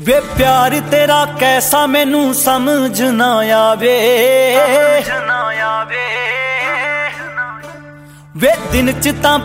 ਵੇ प्यार तेरा कैसा मैनू समझ ना आवे वे दिन च तां